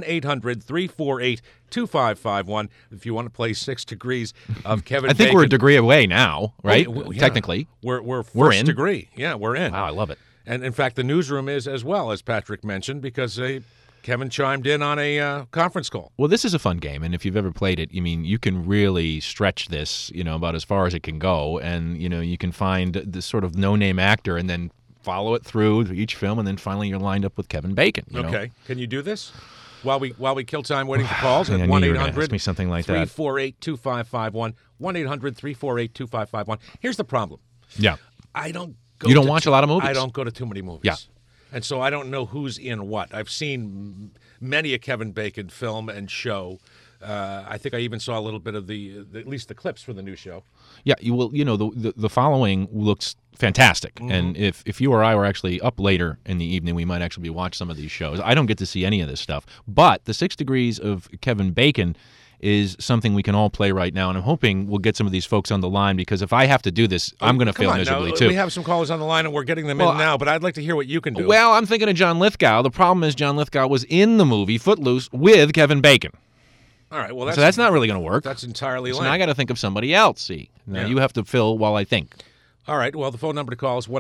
[SPEAKER 2] 1-800-348-2551 if you want to play 6 Degrees of Kevin Bacon.
[SPEAKER 12] I think we're a degree away now, right?
[SPEAKER 2] Yeah.
[SPEAKER 12] Technically.
[SPEAKER 2] We're
[SPEAKER 12] in.
[SPEAKER 2] degree. Yeah, we're in.
[SPEAKER 12] Wow, I love it.
[SPEAKER 2] And, in fact, the newsroom is as well, as Patrick mentioned, because Kevin chimed in on a conference call.
[SPEAKER 12] Well, this is a fun game, and if you've ever played it, you can really stretch this, about as far as it can go, and, you can find this sort of no-name actor and then follow it through each film, and then finally you're lined up with Kevin Bacon.
[SPEAKER 2] Okay. Can you do this? While we kill time waiting for calls at
[SPEAKER 12] 1-800-348-2551.
[SPEAKER 2] 1-800-348-2551. Here's the problem.
[SPEAKER 12] Yeah.
[SPEAKER 2] You
[SPEAKER 12] don't watch a lot of movies?
[SPEAKER 2] I don't go to too many movies.
[SPEAKER 12] Yeah.
[SPEAKER 2] And so I don't know who's in what. I've seen many a Kevin Bacon film and show. I think I even saw a little bit of at least the clips for the new show.
[SPEAKER 12] Yeah, the following looks fantastic. Mm-hmm. And if you or I were actually up later in the evening, we might actually watch some of these shows. I don't get to see any of this stuff. But the 6 Degrees of Kevin Bacon is something we can all play right now, and I'm hoping we'll get some of these folks on the line, because if I have to do this, I'm going to fail miserably, too.
[SPEAKER 2] We have some callers on the line, and we're getting them in now, but I'd like to hear what you can do.
[SPEAKER 12] Well, I'm thinking of John Lithgow. The problem is John Lithgow was in the movie Footloose with Kevin Bacon.
[SPEAKER 2] All right, well,
[SPEAKER 12] so that's not really going to work.
[SPEAKER 2] That's entirely lame.
[SPEAKER 12] So now I got to think of somebody else, see. Now you have to fill while I think.
[SPEAKER 2] All right, well, the phone number to call is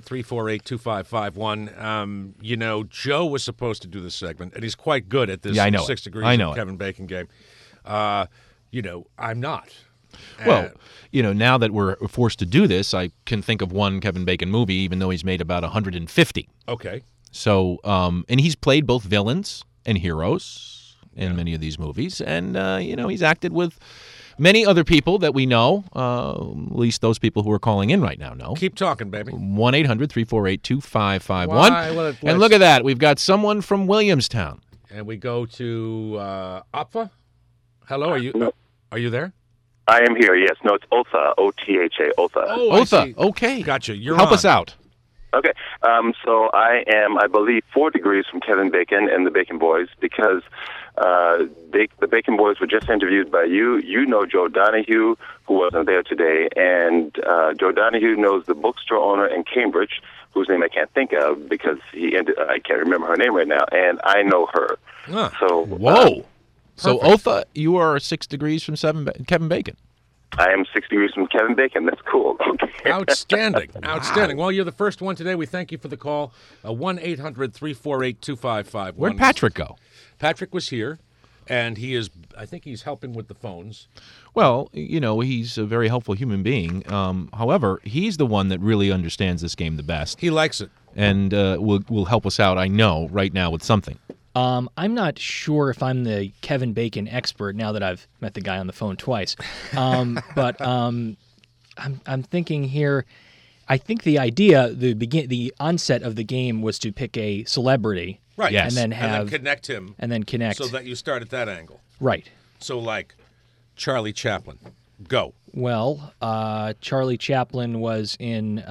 [SPEAKER 2] 1-800-348-2551. Joe was supposed to do this segment, and he's quite good at this 6 Degrees of Kevin Bacon game. I'm not.
[SPEAKER 12] Well, now that we're forced to do this, I can think of one Kevin Bacon movie, even though he's made about 150.
[SPEAKER 2] Okay.
[SPEAKER 12] So, and he's played both villains and heroes in many of these movies. And, he's acted with many other people that we know, at least those people who are calling in right now know.
[SPEAKER 2] Keep talking, baby.
[SPEAKER 12] 1-800-348-2551. And look at that. We've got someone from Williamstown.
[SPEAKER 2] And we go to Opfa. Hello, are you there?
[SPEAKER 15] I am here, yes. No, it's Otha, O-T-H-A, Otha.
[SPEAKER 2] Oh,
[SPEAKER 12] Otha, okay.
[SPEAKER 2] Gotcha.
[SPEAKER 12] Help us out.
[SPEAKER 15] Okay. So I am, I believe, 4 degrees from Kevin Bacon and the Bacon Boys, because the Bacon Boys were just interviewed by you. You know Joe Donahue, who wasn't there today, and Joe Donahue knows the bookstore owner in Cambridge, whose name I can't think of because I can't remember her name right now, and I know her.
[SPEAKER 2] Huh.
[SPEAKER 15] So
[SPEAKER 12] whoa. So, Otha, you are 6 degrees from Kevin Bacon.
[SPEAKER 15] I am 6 degrees from Kevin Bacon. That's cool. Okay.
[SPEAKER 2] Outstanding. Outstanding. Well, you're the first one today. We thank you for the call. 1-800-348-2551.
[SPEAKER 12] Where'd Patrick go?
[SPEAKER 2] Patrick was here, and I think he's helping with the phones.
[SPEAKER 12] Well, he's a very helpful human being. However, he's the one that really understands this game the best.
[SPEAKER 2] He likes it.
[SPEAKER 12] And will help us out, I know, right now with something.
[SPEAKER 5] I'm not sure if I'm the Kevin Bacon expert now that I've met the guy on the phone twice. But I'm thinking here. I think the idea, the onset of the game was to pick a celebrity,
[SPEAKER 2] right?
[SPEAKER 12] Yes.
[SPEAKER 2] and then connect him, so that you start at that angle,
[SPEAKER 5] right?
[SPEAKER 2] So, like Charlie Chaplin, go.
[SPEAKER 5] Well, Charlie Chaplin was in.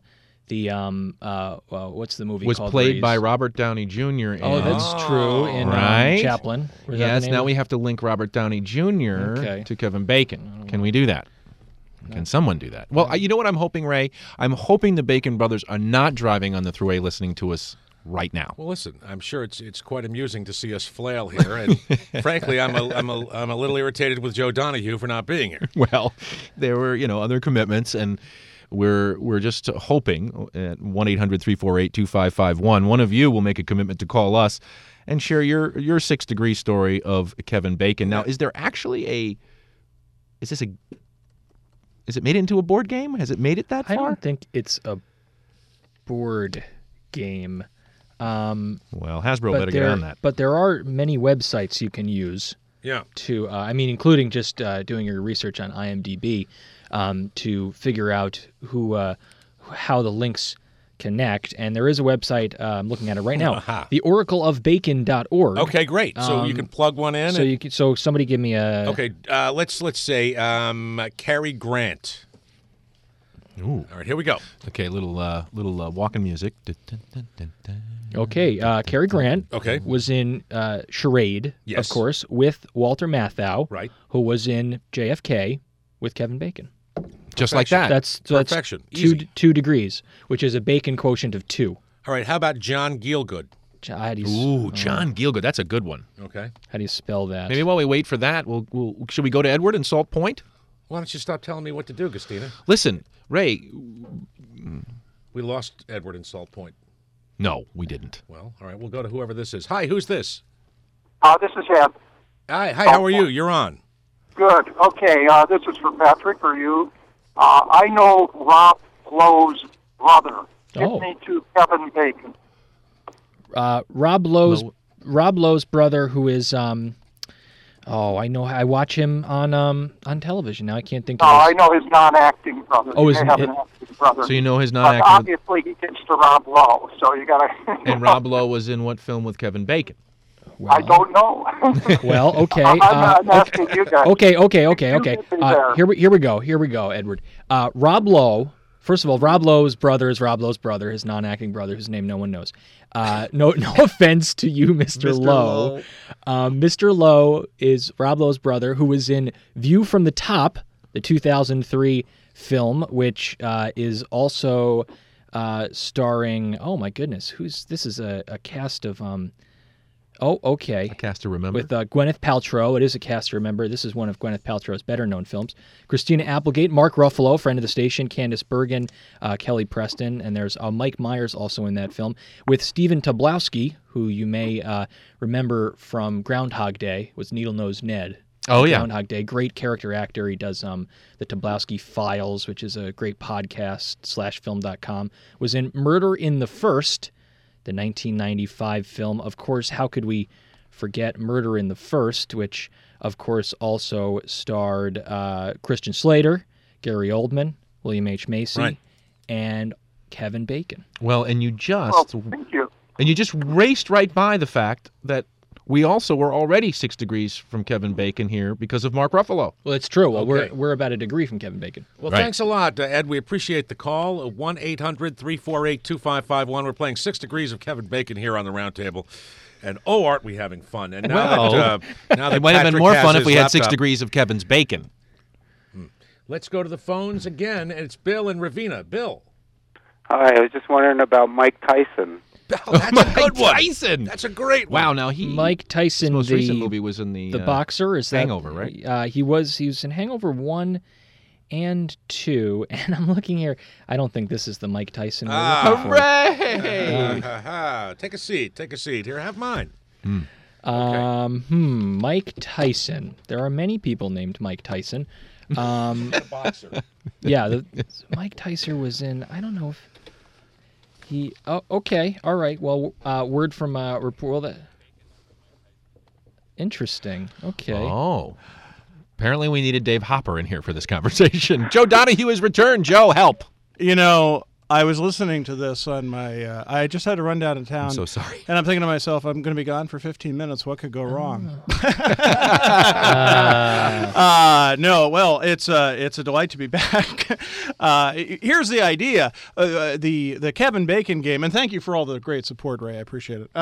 [SPEAKER 5] What's the movie called?
[SPEAKER 12] Was played by Robert Downey Jr.
[SPEAKER 5] That's true. In Chaplin.
[SPEAKER 12] Yes, now we have to link Robert Downey Jr. to Kevin Bacon. Can we do that? Can someone do that? Well, you know what I'm hoping, Ray? I'm hoping the Bacon brothers are not driving on the thruway listening to us right now.
[SPEAKER 2] Well, listen, I'm sure it's quite amusing to see us flail here, and frankly, I'm a little irritated with Joe Donahue for not being here.
[SPEAKER 12] Well, there were other commitments, and we're just hoping at 1-800-348-2551, one of you will make a commitment to call us and share your 6 degree story of Kevin Bacon. Now, is there actually is it made into a board game? Has it made it that far?
[SPEAKER 5] I don't think it's a board game.
[SPEAKER 12] Well, Hasbro better get on that.
[SPEAKER 5] But there are many websites you can use.
[SPEAKER 2] Yeah.
[SPEAKER 5] To including just doing your research on IMDb. To figure out how the links connect. And there is a website, I'm looking at it right now, theoracleofbacon.org.
[SPEAKER 2] Okay, great. So you can plug one in.
[SPEAKER 5] So somebody give me a...
[SPEAKER 2] Okay, let's say Cary Grant.
[SPEAKER 12] Ooh.
[SPEAKER 2] All right, here we go.
[SPEAKER 12] Okay, little walking music.
[SPEAKER 5] Okay, Cary Grant was in Charade,
[SPEAKER 2] yes,
[SPEAKER 5] of course, with Walter Matthau,
[SPEAKER 2] right,
[SPEAKER 5] who was in JFK. with Kevin Bacon.
[SPEAKER 12] Just like that.
[SPEAKER 5] That's
[SPEAKER 2] Perfection.
[SPEAKER 5] two degrees, which is a Bacon quotient of 2.
[SPEAKER 2] All right, how about John Gielgud?
[SPEAKER 12] Ooh, John Gielgud. That's a good one.
[SPEAKER 2] Okay.
[SPEAKER 5] How do you spell that?
[SPEAKER 12] Maybe while we wait for that, should we go to Edward in Salt Point?
[SPEAKER 2] Why don't you stop telling me what to do, Gustina?
[SPEAKER 12] Listen, Ray.
[SPEAKER 2] We lost Edward in Salt Point.
[SPEAKER 12] No, we didn't.
[SPEAKER 2] Well, all right, we'll go to whoever this is. Hi, who's this?
[SPEAKER 16] This is Ed.
[SPEAKER 2] Hi, how are you? You're on.
[SPEAKER 16] Good. Okay, this is for Patrick or you. I know Rob Lowe's brother. Get me to Kevin Bacon.
[SPEAKER 5] Rob Lowe's brother, who is I know. I watch him on television. Now I can't think.
[SPEAKER 16] I know his non-acting brother.
[SPEAKER 5] Oh,
[SPEAKER 16] have an acting brother.
[SPEAKER 12] So you know his non-acting.
[SPEAKER 16] Obviously, he gets to Rob Lowe, so you got to.
[SPEAKER 12] And Rob Lowe was in what film with Kevin Bacon?
[SPEAKER 5] Well,
[SPEAKER 16] I don't know.
[SPEAKER 5] Well, okay.
[SPEAKER 16] I'm asking you guys.
[SPEAKER 5] Okay. Here we go, Edward. Rob Lowe. First of all, Rob Lowe's brother is Rob Lowe's brother, his non-acting brother, whose name no one knows. No offense to you, Mr. Lowe. Mr. Lowe is Rob Lowe's brother, who was in View from the Top, the 2003 film, which is also starring. Oh my goodness, this is a cast of. A
[SPEAKER 12] cast to remember.
[SPEAKER 5] With Gwyneth Paltrow. It is a cast to remember. This is one of Gwyneth Paltrow's better-known films. Christina Applegate, Mark Ruffalo, friend of the station, Candice Bergen, Kelly Preston, and there's Mike Myers also in that film, with Stephen Tobolowsky, who you may remember from Groundhog Day, was Needle-Nosed Ned.
[SPEAKER 12] Oh, yeah.
[SPEAKER 5] Groundhog Day. Great character actor. He does the Tobolowsky Files, which is a great podcast, /film.com. Was in Murder in the First, the 1995 film. Of course, how could we forget Murder in the First, which, of course, also starred Christian Slater, Gary Oldman, William H. Macy, and Kevin Bacon.
[SPEAKER 12] Well, and you just raced right by the fact that we also were already 6 degrees from Kevin Bacon here because of Mark Ruffalo.
[SPEAKER 5] Well, it's true. Well, we're about a degree from Kevin Bacon.
[SPEAKER 2] Well, thanks a lot, Ed. We appreciate the call. 1-800-348-2551. We're playing 6 degrees of Kevin Bacon here on the roundtable. And aren't we having fun? And now that
[SPEAKER 12] it might have been more fun if we had 6
[SPEAKER 2] laptop.
[SPEAKER 12] degrees of Kevin's bacon.
[SPEAKER 2] Let's go to the phones again, and it's Bill in Ravenna. Bill.
[SPEAKER 17] Hi, I was just wondering about Mike Tyson.
[SPEAKER 2] Oh, that's a good one.
[SPEAKER 12] Tyson.
[SPEAKER 2] That's a great one.
[SPEAKER 12] Wow, now
[SPEAKER 5] Mike Tyson,
[SPEAKER 12] his most recent movie was in the
[SPEAKER 5] boxer. Is
[SPEAKER 12] Hangover,
[SPEAKER 5] that,
[SPEAKER 12] right?
[SPEAKER 5] He was in Hangover 1 and 2, and I'm looking here. I don't think this is the Mike Tyson.
[SPEAKER 12] Hooray!
[SPEAKER 2] Take a seat. Here, have mine.
[SPEAKER 5] Mike Tyson. There are many people named Mike Tyson.
[SPEAKER 2] A boxer.
[SPEAKER 5] Yeah, Mike Tyson was in. I don't know if. Okay. All right. Well, word from report that. Interesting. Okay.
[SPEAKER 12] Oh. Apparently we needed Dave Hopper in here for this conversation. Joe Donahue has returned. Joe, help.
[SPEAKER 1] You know, I was listening to this on my. I just had to run down to town.
[SPEAKER 12] I'm so sorry.
[SPEAKER 1] And I'm thinking to myself, I'm going to be gone for 15 minutes. What could go wrong? No. Well, it's a delight to be back. Here's the idea: the Kevin Bacon game, and thank you for all the great support, Ray. I appreciate it.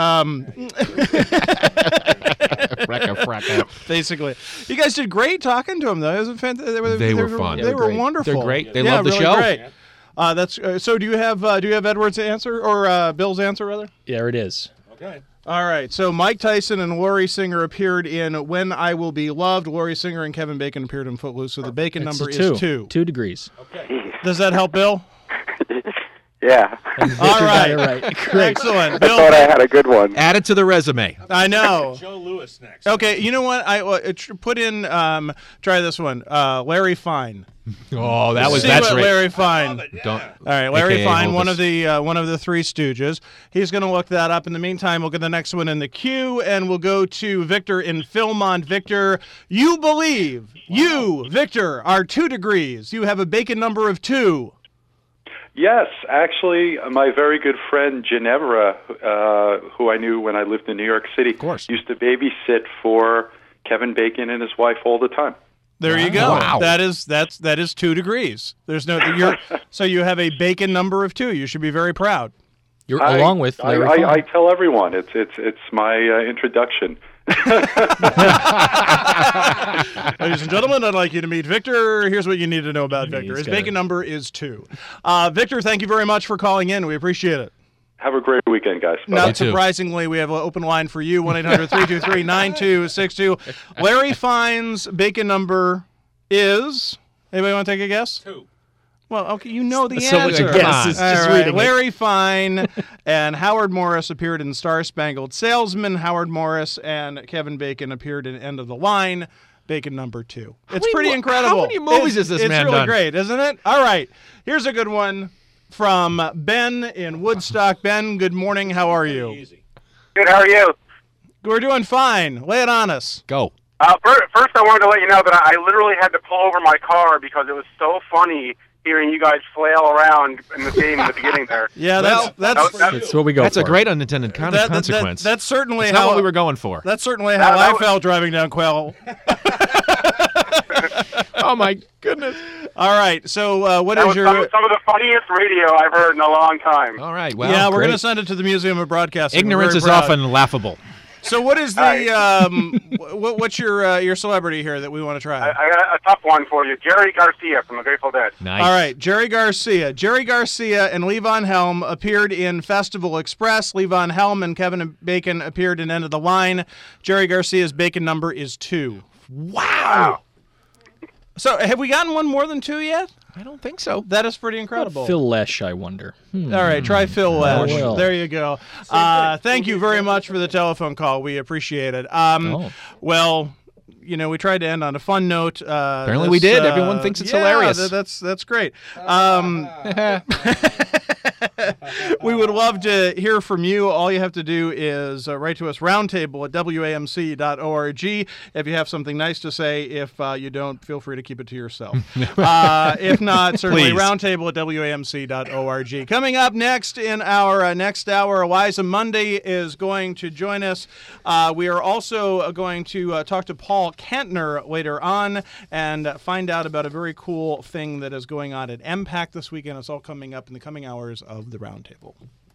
[SPEAKER 1] Basically, you guys did great talking to him, though. It was fantastic.
[SPEAKER 12] They were fun.
[SPEAKER 1] They were wonderful.
[SPEAKER 12] They're great. They love the
[SPEAKER 1] really
[SPEAKER 12] show.
[SPEAKER 1] Great. That's so. Do you have Edward's answer or Bill's answer rather?
[SPEAKER 5] There it is.
[SPEAKER 2] Okay.
[SPEAKER 1] All right. So Mike Tyson and Laurie Singer appeared in When I Will Be Loved. Laurie Singer and Kevin Bacon appeared in Footloose. So the Bacon number is 2.
[SPEAKER 5] 2 degrees.
[SPEAKER 2] Okay.
[SPEAKER 1] Does that help, Bill?
[SPEAKER 17] Yeah.
[SPEAKER 1] All right.
[SPEAKER 5] Great.
[SPEAKER 1] Excellent.
[SPEAKER 17] I thought I had a good one.
[SPEAKER 12] Add it to the resume.
[SPEAKER 1] I know.
[SPEAKER 2] Joe Lewis next.
[SPEAKER 1] Okay. You know what? I put in. Try this one. Larry Fine.
[SPEAKER 12] Oh, that's
[SPEAKER 1] Larry Fine.
[SPEAKER 12] Don't.
[SPEAKER 1] All right, Larry
[SPEAKER 12] AKA
[SPEAKER 1] Fine,
[SPEAKER 12] Elvis.
[SPEAKER 1] one of the Three Stooges. He's going to look that up. In the meantime, we'll get the next one in the queue, and we'll go to Victor in Philmont. Victor, you believe Victor, are 2 degrees. You have a Bacon number of 2.
[SPEAKER 18] Yes, actually, my very good friend Ginevra, who I knew when I lived in New York City, used to babysit for Kevin Bacon and his wife all the time.
[SPEAKER 1] There you go.
[SPEAKER 12] Wow.
[SPEAKER 1] That is 2 degrees. There's no. So you have a Bacon number of 2. You should be very proud.
[SPEAKER 5] You're along with Larry Fine.
[SPEAKER 18] I tell everyone it's my introduction.
[SPEAKER 1] Ladies and gentlemen, I'd like you to meet Victor. Here's what you need to know about Victor. His bacon number is 2. Victor, thank you very much for calling in. We appreciate it.
[SPEAKER 18] Have a great weekend, guys. Bye-bye.
[SPEAKER 1] Not surprisingly, we have an open line for you, 1-800-323-9262. Larry Fine's bacon number is... Anybody want to take a guess?
[SPEAKER 2] 2.
[SPEAKER 1] Well, okay, you know the
[SPEAKER 5] So
[SPEAKER 1] answer.
[SPEAKER 5] a guess is just reading it.
[SPEAKER 1] Larry Fine and Howard Morris appeared in Star Spangled Salesman. Howard Morris and Kevin Bacon appeared in End of the Line. Bacon number 2. It's pretty incredible.
[SPEAKER 3] How many movies has this man
[SPEAKER 1] done? It's really
[SPEAKER 3] done?
[SPEAKER 1] great, isn't it? All right, here's a good one from Ben in Woodstock. Ben, good morning. How are you?
[SPEAKER 19] Good. How are you?
[SPEAKER 1] We're doing fine. Lay it on us.
[SPEAKER 3] Go.
[SPEAKER 19] First, I wanted to let you know that I literally had to pull over my car because it was so funny hearing you guys flail around in the game in the beginning there.
[SPEAKER 1] Yeah,
[SPEAKER 5] that's what we go
[SPEAKER 12] That's
[SPEAKER 5] for.
[SPEAKER 12] a great unintended consequence.
[SPEAKER 1] That's certainly
[SPEAKER 12] That's
[SPEAKER 1] how
[SPEAKER 12] not what we were going for.
[SPEAKER 1] That's certainly how I felt driving down Quell.
[SPEAKER 12] Oh my goodness!
[SPEAKER 1] All right, so what is your?
[SPEAKER 19] Some of the funniest radio I've heard in a long time.
[SPEAKER 12] All right, well,
[SPEAKER 1] yeah, we're
[SPEAKER 12] great.
[SPEAKER 1] going to send it to the Museum of Broadcasting.
[SPEAKER 12] Ignorance is often laughable.
[SPEAKER 1] So, what is the what's your celebrity here that we want to try?
[SPEAKER 19] I got a tough one for you, Jerry Garcia from the Grateful Dead.
[SPEAKER 12] Nice.
[SPEAKER 1] All right, Jerry Garcia. Jerry Garcia and Levon Helm appeared in Festival Express. Levon Helm and Kevin Bacon appeared in End of the Line. Jerry Garcia's bacon number is 2. Wow. So, have we gotten one more than 2 yet?
[SPEAKER 12] I don't think so.
[SPEAKER 1] That is pretty incredible.
[SPEAKER 5] Phil Lesh, I wonder.
[SPEAKER 1] All right, try Phil Lesh.
[SPEAKER 5] well.
[SPEAKER 1] There you go. Thank you very much for the telephone call. We appreciate it. Well, you know, we tried to end on a fun note.
[SPEAKER 12] Apparently we did. Everyone thinks it's hilarious.
[SPEAKER 1] That's great. We would love to hear from you. All you have to do is write to us, roundtable@wamc.org. If you have something nice to say, if you don't, feel free to keep it to yourself. If not, certainly roundtable@wamc.org. Coming up next in our next hour, Eliza Mundy is going to join us. We are also going to talk to Paul Kantner later on and find out about a very cool thing that is going on at MPAC this weekend. It's all coming up in the coming hours of the Roundtable.